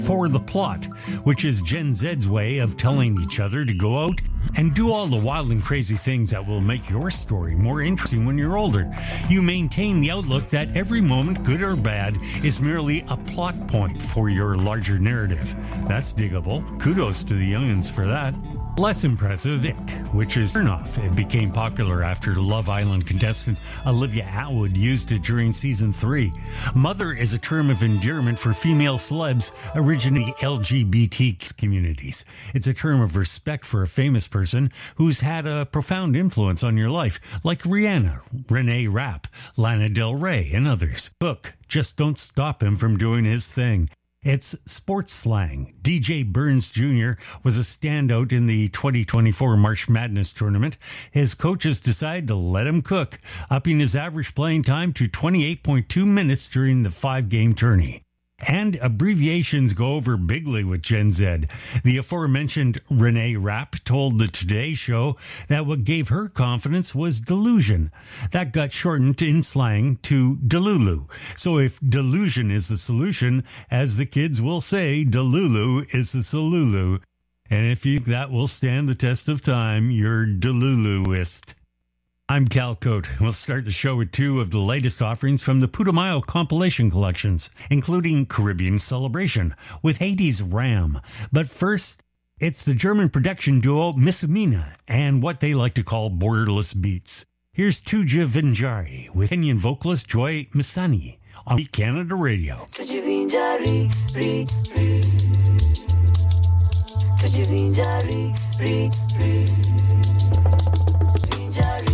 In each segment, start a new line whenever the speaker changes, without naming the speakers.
for the plot, which is Gen Z's way of telling each other to go out and do all the wild and crazy things that will make your story more interesting when you're older. You maintain the outlook that every moment, good or bad, is merely a plot point for your larger narrative. That's diggable. Kudos to the youngins for that. Less impressive, Ick, which is turn-off. It became popular after Love Island contestant Olivia Atwood used it during season 3. Mother is a term of endearment for female celebs originating LGBT communities. It's a term of respect for a famous person who's had a profound influence on your life, like Rihanna, Renee Rapp, Lana Del Rey, and others. Look, just don't stop him from doing his thing. It's sports slang. DJ Burns Jr. was a standout in the 2024 March Madness tournament. His coaches decided to let him cook, upping his average playing time to 28.2 minutes during the 5-game tourney. And abbreviations go over bigly with Gen Z. The aforementioned Renee Rapp told the Today Show that what gave her confidence was delusion. That got shortened in slang to delulu. So if delusion is the solution, as the kids will say, delulu is the solulu. And if you think that will stand the test of time, you're deluluist. I'm Cal Cote. We'll start the show with 2 of the latest offerings from the Putumayo compilation collections, including Caribbean Celebration with Haiti's Ram. But first, it's the German production duo Miss Mina and what they like to call borderless beats. Here's Tuja Vinjari with Kenyan vocalist Joy Misani on Beat Canada Radio.
Tuja Vinjari, ri, ri. Tuja Vinjari, ri, ri. Vinjari.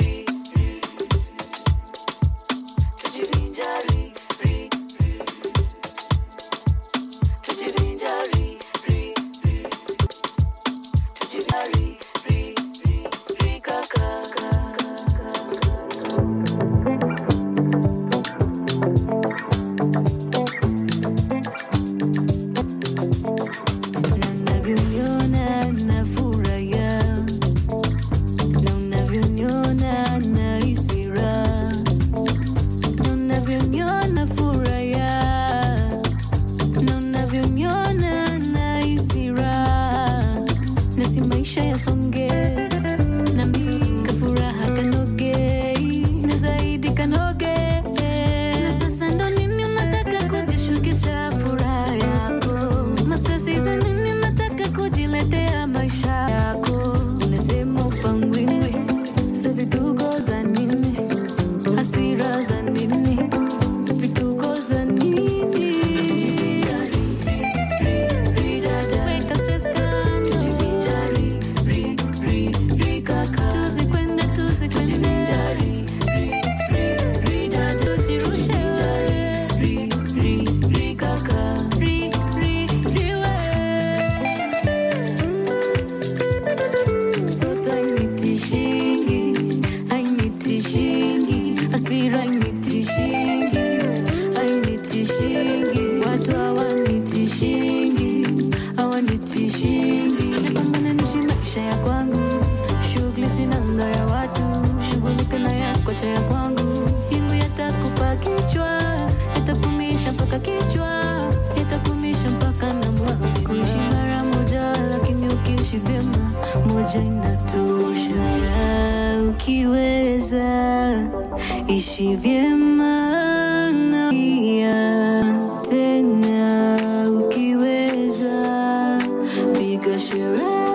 Ishi vyema na pia tena ukiweza piga sherehe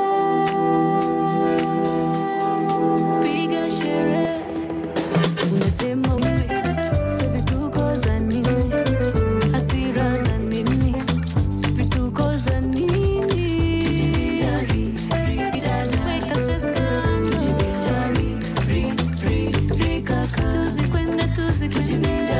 unasema wewe sasa vituko za nini hasira za nini vituko za nini tujivinjari weka stress tujivinjari kaka tuzikwenda tuzikwenda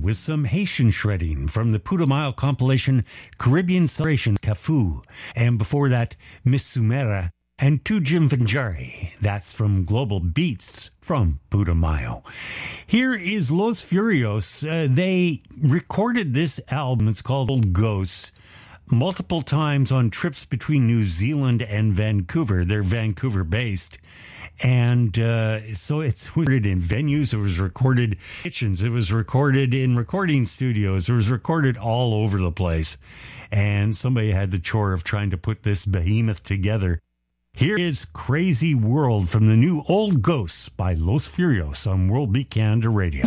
with some Haitian shredding from the Putumayo compilation Caribbean Celebration Cafu. And before that, Miss Sumera and Tujim Vanjari. That's from Global Beats from Putumayo. Here is Los Furios. They recorded this album. It's called Old Ghosts. Multiple times on trips between New Zealand and Vancouver. They're Vancouver-based. And so it's recorded in venues. It was recorded in kitchens. It was recorded in recording studios. It was recorded all over the place. And somebody had the chore of trying to put this behemoth together. Here is Crazy World from the new Old Ghosts by Los Furios on World Beat Canada Radio.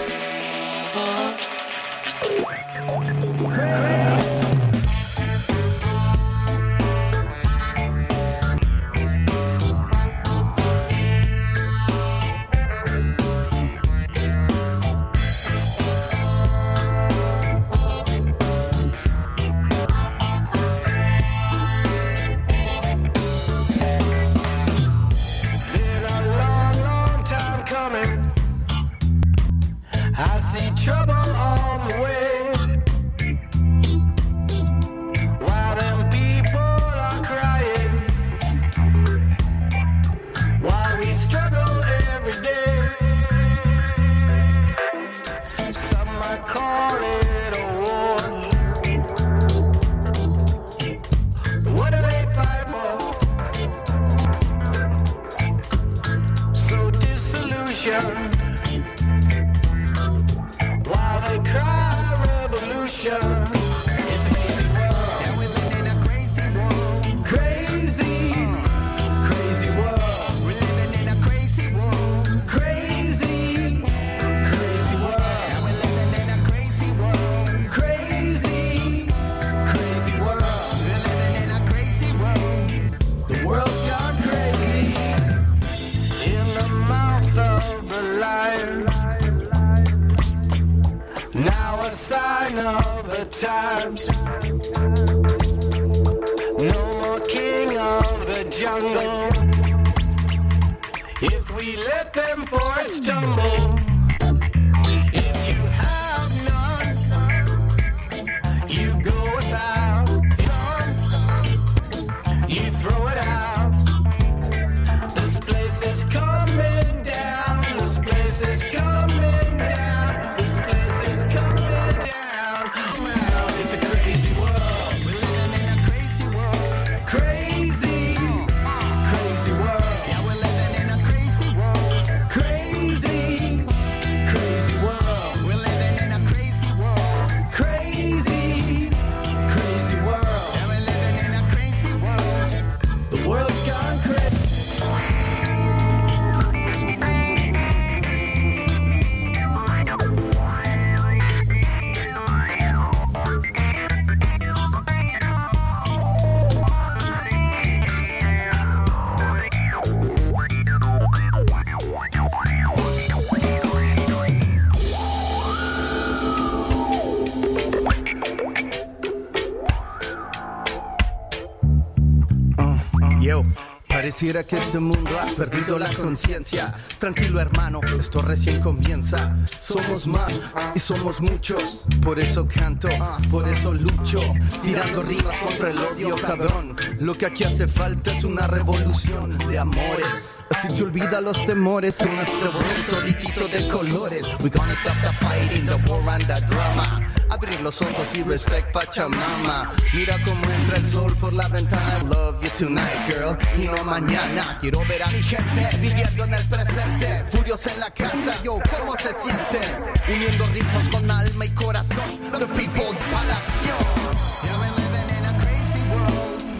Pareciera que este mundo ha perdido la conciencia. Tranquilo hermano, esto recién comienza. Somos más y somos muchos. Por eso canto, por eso lucho. Tirando rimas contra el odio cabrón. Lo que aquí hace falta es una revolución de amores. Así que olvida los temores con este viento líquido de colores. We gonna stop the fighting, the war and the drama. Abrir los ojos y respect Pachamama. Mira cómo entra el sol por la ventana. Love you tonight, girl, y no mañana. Quiero ver a mi gente viviendo en el presente. Furios en la casa, yo, ¿cómo se sienten? Uniendo ritmos con alma y corazón. The people para la acción. Yeah, we're living in a crazy world.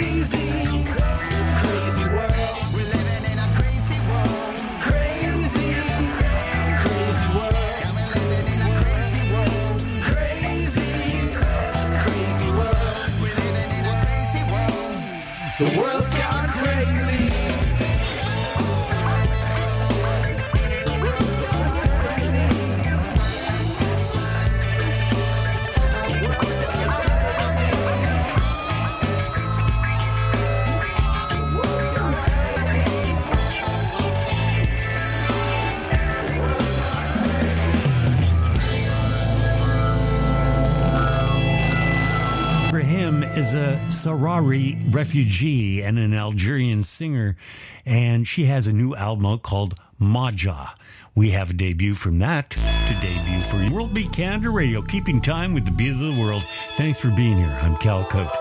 Crazy, crazy world. We're living in a crazy world. Crazy, crazy world. Yeah, we're living in a crazy world. Crazy, crazy world. We're living in a crazy world. The world's gone crazy.
Sarari refugee and an Algerian singer, and she has a new album out called Maja. We have a debut from that to debut for World Beat Canada Radio, keeping time with the beat of the world. Thanks for being here. I'm Cal Cote.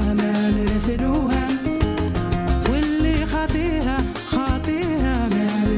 واللي خاطيها خاطيها ما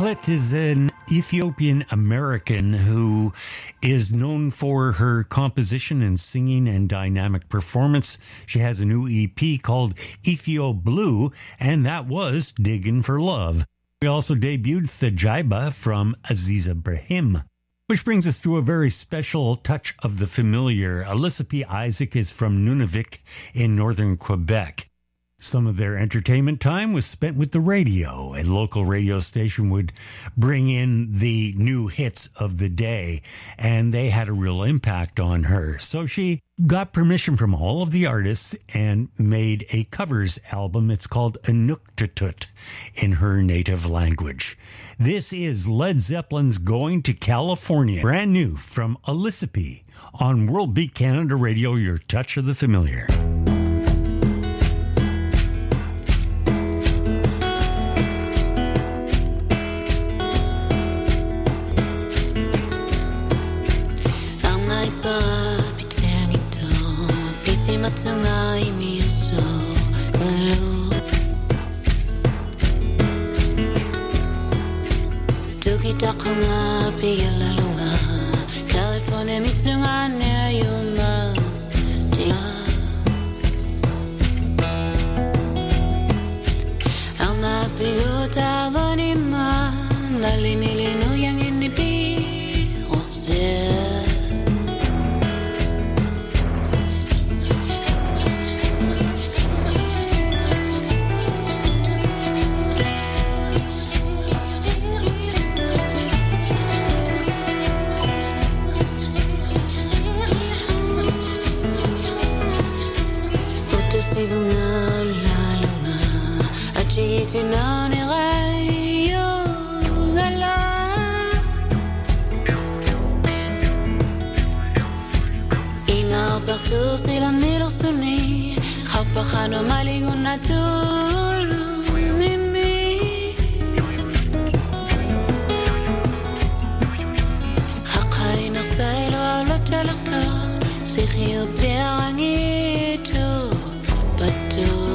Klit is an Ethiopian American who is known for her composition and singing and dynamic performance. She has a new EP called Ethio Blue, and that was Diggin' for Love. We also debuted Thajiba from Aziza Brahim. Which brings us to a very special touch of the familiar. Alyssa P. Isaac is from Nunavik in northern Quebec. Some of their entertainment time was spent with the radio. A local radio station would bring in the new hits of the day, and they had a real impact on her. So she got permission from all of the artists and made a covers album. It's called Inuktitut in her native language. This is Led Zeppelin's Going to California, brand new from Alyssa P. on World Beat Canada Radio, your touch of the familiar.
Takanga pigalalunga California mitsunga ne yuma tia Ana pigota vanima nalinilinu yang ini pi ose c'est la nero soni Hapahano maliguna tulu mimi Hakaina sailo ala talaka Sirio perangito Bato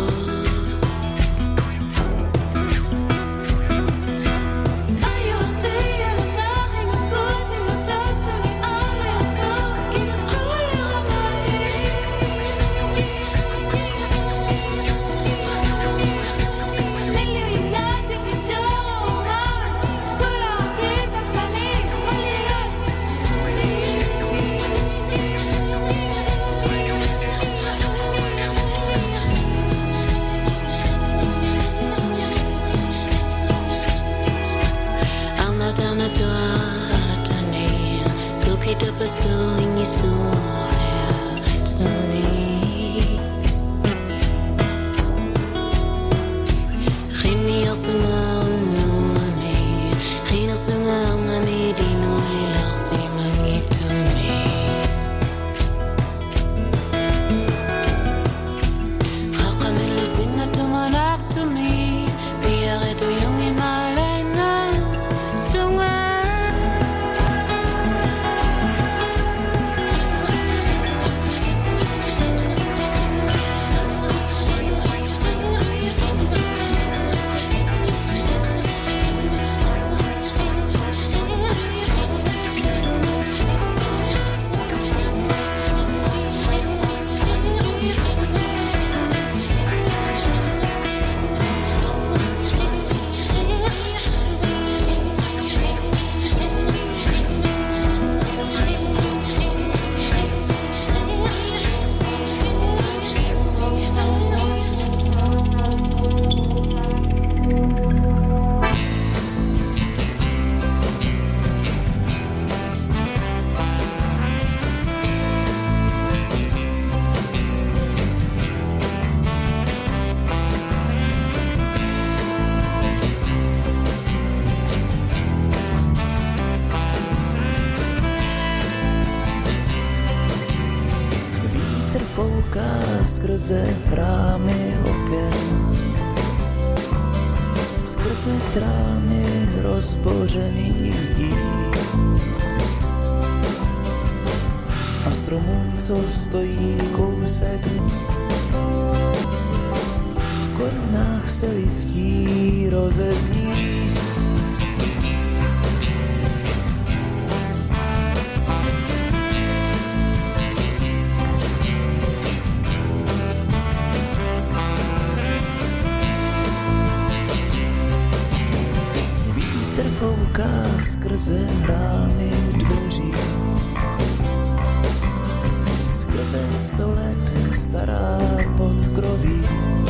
skrze rámy oken, skrze trámy rozbořených zdí a stromům, co stojí kousek, v korunách se listí rozezní. skrze rámy dveří. Skrze 100 let stará podkroví.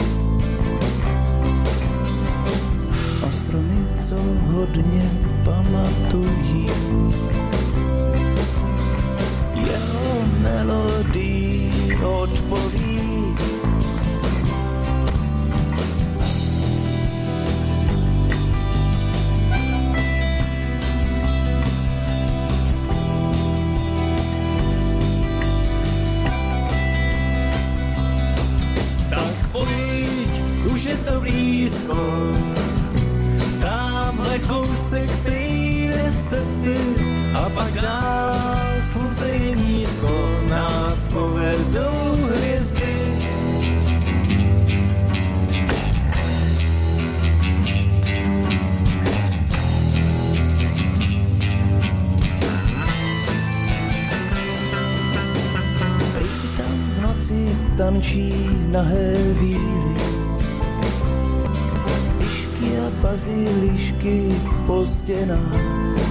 A stromy, co hodně pamatují. Jeho melodii odpoví.
Je to blízko, tamhle kousek stejné cesty a pak dál slunce je nízko, nás povedou hvězdy.
Prý tam v noci tančí nahé víly a bazilišky po stěnách.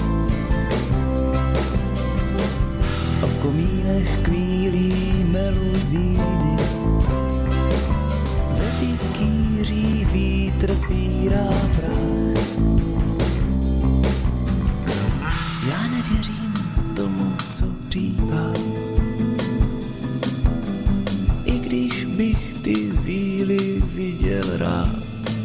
A v komínech kvílí meluzíny. Ve vikýří vítr sbírá prach. Já nevěřím tomu, co říká. I když bych ty víly viděl rád.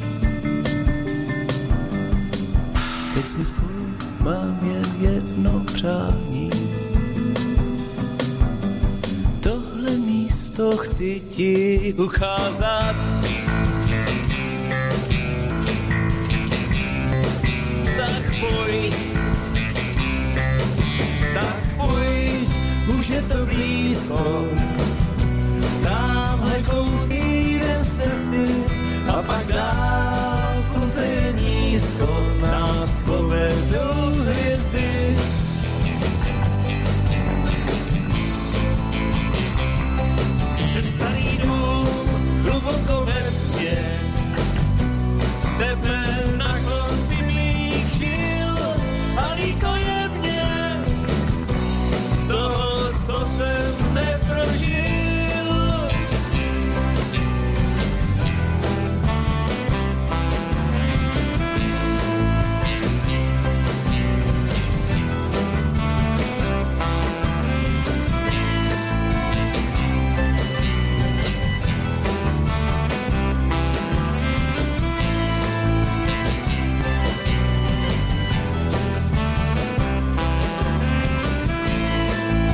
Teď jsme spolu, mám jen jedno přání. Tohle místo chci ti ukázat. Tak pojď, už je to blízko. Tamhle kousek jdem z cesty a pak dál